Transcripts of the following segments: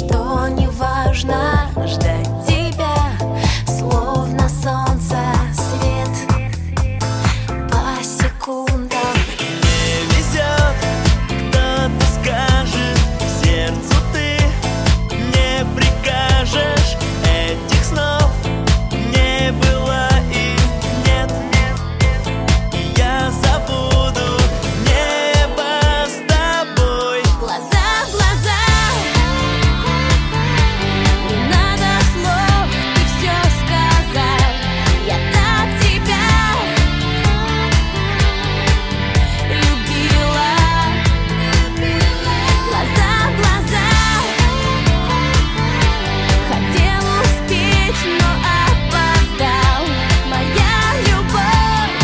что не важно ждать тебя, словно солнце свет по секундам. Не везет, кто-то скажет, сердцу ты не прикажешь. Этих снов не было и нет. И я забуду небо с тобой. Глаза в глаза, не надо слов, ты все сказал. Я так тебя любила. Глаза в глаза, хотел успеть, но опоздал. Моя любовь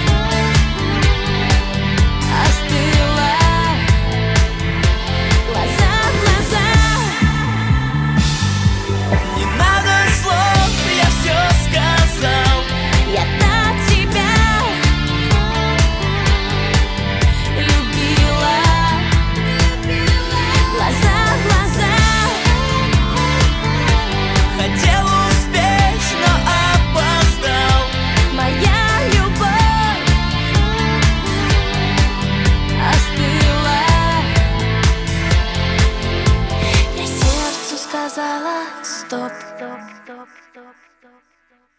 остыла. Глаза в глаза, Не надо слов, я все сказал. я так тебя любила. Глаза в глаза, Хотел успеть, но опоздал. моя любовь остыла. Я сердцу сказала стоп.